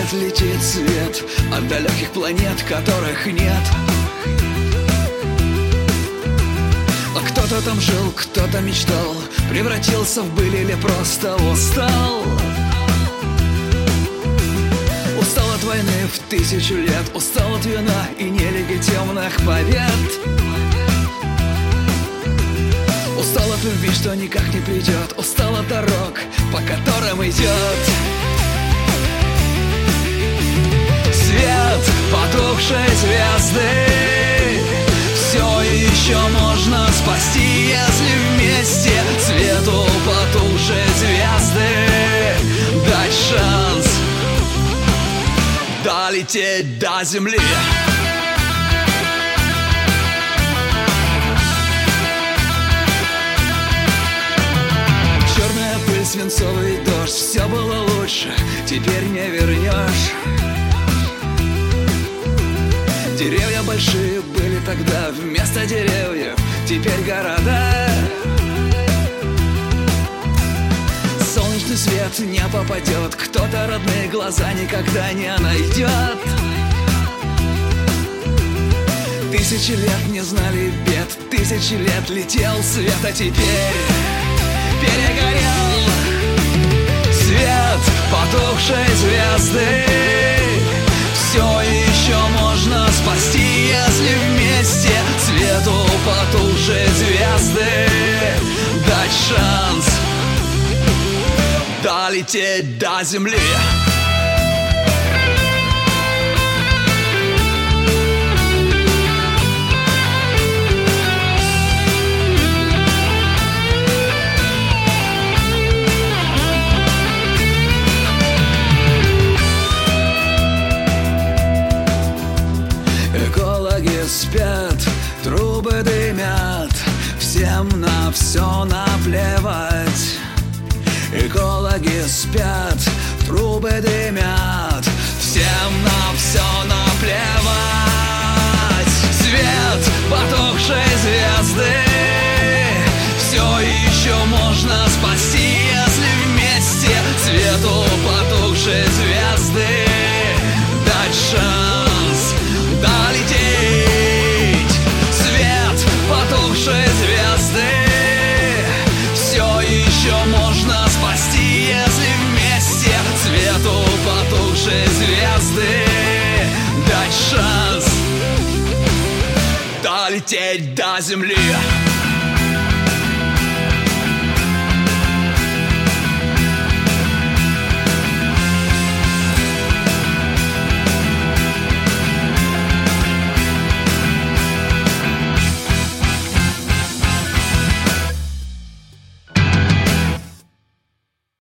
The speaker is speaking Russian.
летит свет от далеких планет, которых нет. А кто-то там жил, кто-то мечтал, превратился в быль или просто устал. Устал от войны в 1000 лет, устал от вина и нелегитимных побед. Устал от любви, что никак не придет, устал от дорог, по которым идет свет потухшей звезды. Все еще можно спасти, если вместе свету потухшей звезды дать шанс долететь до земли. Черная пыль, свинцовый дождь, все было лучше, теперь не вернешь. Деревья большие были тогда, вместо деревьев теперь города. Солнечный свет не попадет, кто-то родные глаза никогда не найдет. 1000 лет не знали бед, 1000 лет летел свет, а теперь перегорел свет потухшей звезды. Все еще можно спасти, если вместе свету потухшей звезды дать шанс долететь до земли. Экологи спят, трубы дымят, всем на все наплевать. Экологи спят, трубы дымят, всем на все наплевать. Свет потухшей звезды все еще можно спасти, если вместе свету потухшей звезды дать шанс долететь. Свет потухшей звезды все еще можно спасти, если вместе свету потухшей звезды дать шанс долететь до земли.